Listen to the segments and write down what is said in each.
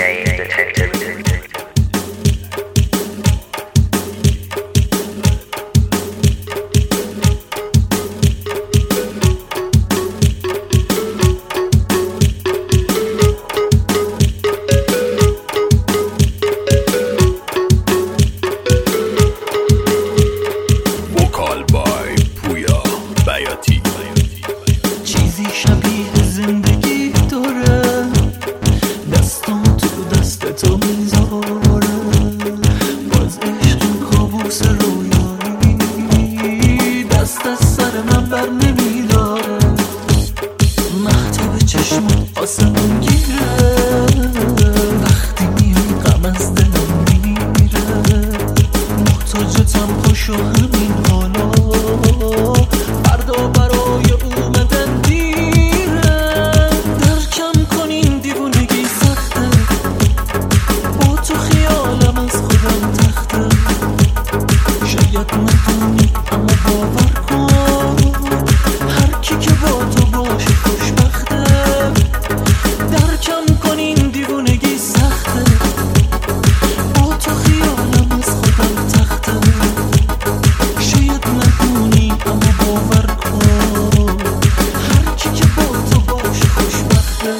چیزی شبیه زندگی داره، دستم تو دست تو میذاره، باز عشق کابوس رویایی دست از سر من بر نمیداره، مهتاب چشمت آسمون گیره، وقتی میای غم از دلم میره، محتاجتم پاشو همین حالا، فردا برای اومدن دیره، درکم کن این دیوونگی سخته، با تو خیالم از خودم تخته، شاید ندونی اما باور کن هر کی که با تو باشه خوشبخته، درکم کن این دیوونگی سخته، با تو خیالم از خودم تخته، شاید ندونی اما باور کن هر کی که با تو باشه خوشبخته.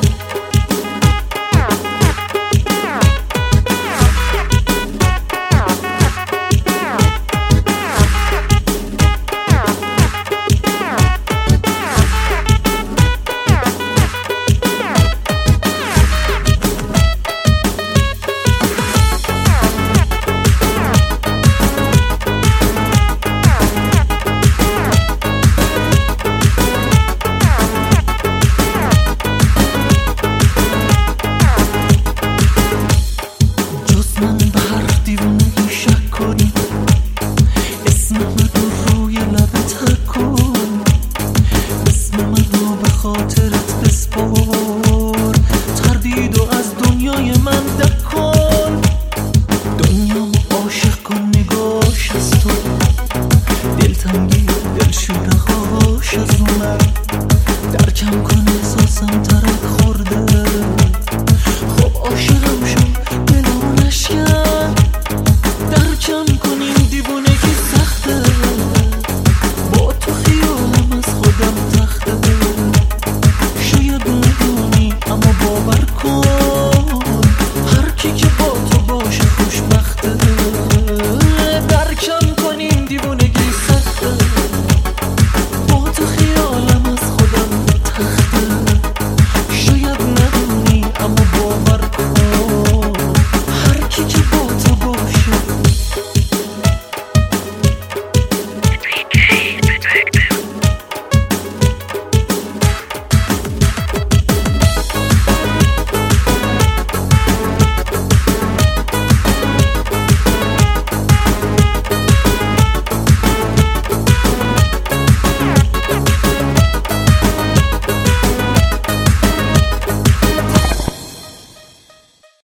خاطرت بسپار تردید و از دنیای من دکن، دنیامو عاشق کن نگاش از تو، دلتنگی دلشورهاش از من، درکم کن احساسم